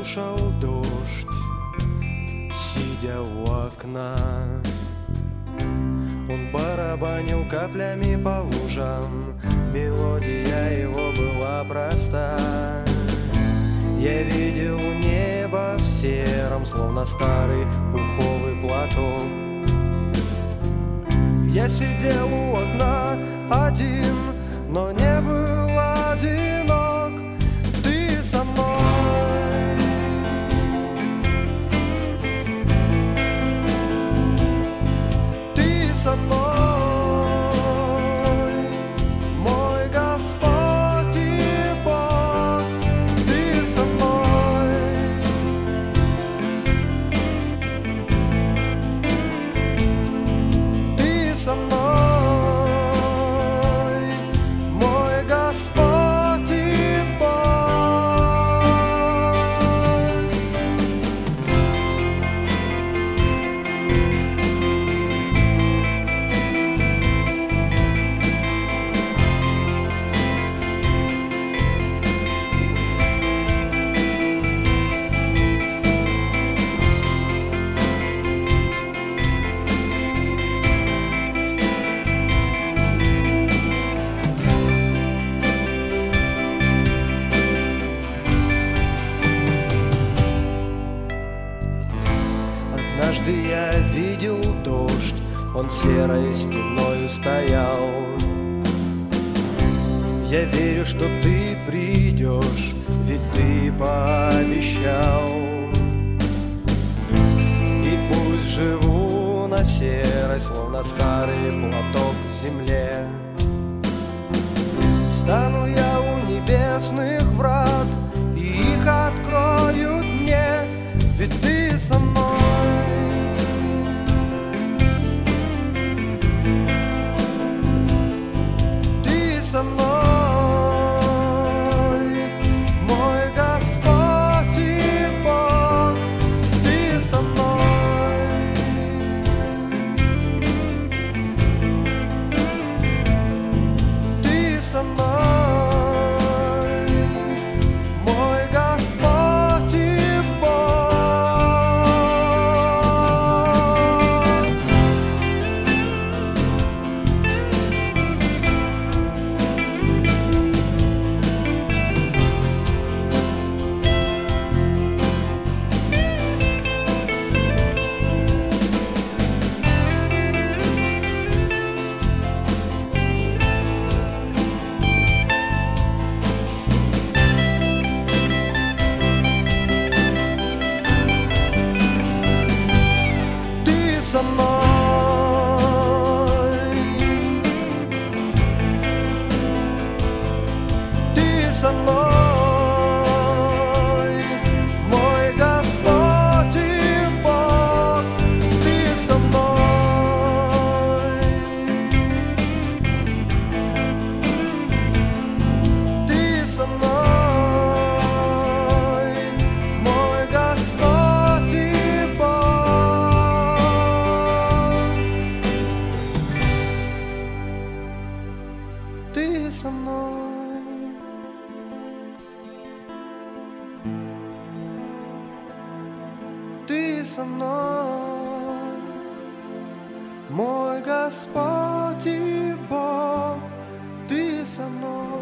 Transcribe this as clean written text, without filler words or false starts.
слушал дождь, сидя у окна. Он барабанил каплями по лужам, мелодия его была проста. Я видел небо в сером, словно старый пуховый платок. Я сидел у окна один, но не был одинок. Ты со мной. Ты со мной. Мой Господь и Бог. Ты со мной. Ты со мной. Однажды я видел дождь, он серой стеною стоял. Я верю, что ты придешь, ведь ты пообещал. И пусть живу на серой, словно старый платок в земле, стану я у небесных врат, и их откроют мне, ведь ты со мной. Со мной, мой Господь и Бог, ты со мной. Ты со мной, мой Господь и Бог. Со мной. Ты со мной, мой Господь и Бог, ты со мной. Ты со мной, мой Господь и Бог. Ты со мной. Ты со мной, мой Господь и Бог, ты со мной.